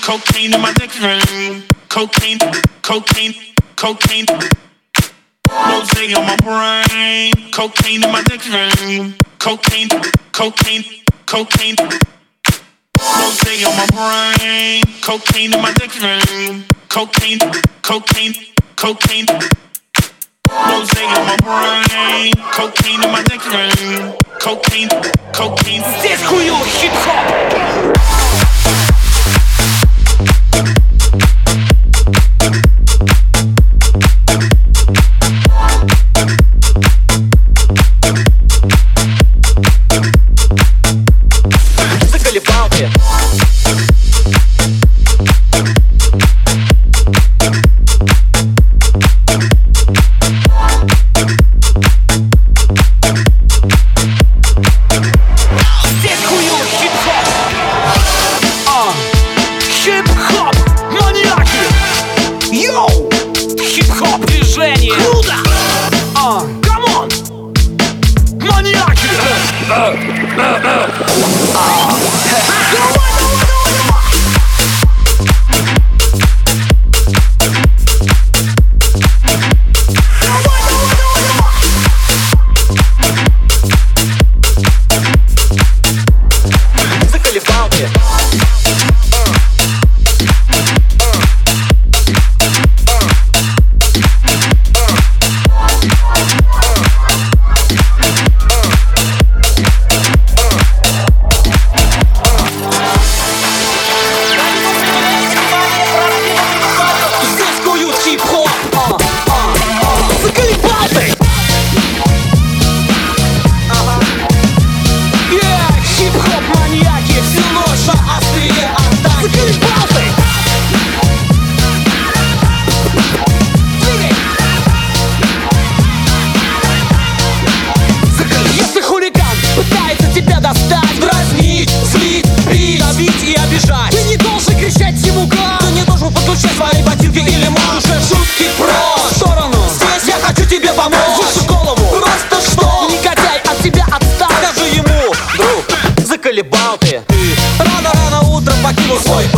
cocaine in my next ring. Cocaine, cocaine, cocaine. Rosé on my brain. Cocaine in my next ring. Cocaine, cocaine, cocaine. Rosé on my brain. Cocaine in my next ring. Cocaine, cocaine, cocaine. Rosé on my brain. Cocaine in my next ring. Cocaine, cocaine. Здесь хую хип-хоп. Заколебал ты. Здесь хую хип-хоп. Хип-хоп, маньяки. Йоу, хип-хоп движение. Круто. Камон, маньяки. Заколебал ты. Здесь куют хип-хоп. Заколебал ты. Хип-хоп маньяки, всю ночь на острие атаки. Заколебал ты. Если хулиган пытается тебя достать, дразнить, злить, бить, давить и обижать, ты не должен кричать ему гад. Ты не должен подключать свои ботинки или манжет. Шутки прочь в сторону. Здесь я хочу тебе помочь. Выше голову. Просто что? Негодяй от тебя отстал. Скажи ему, друг, заколебал ты. Рано-рано утром покинул свой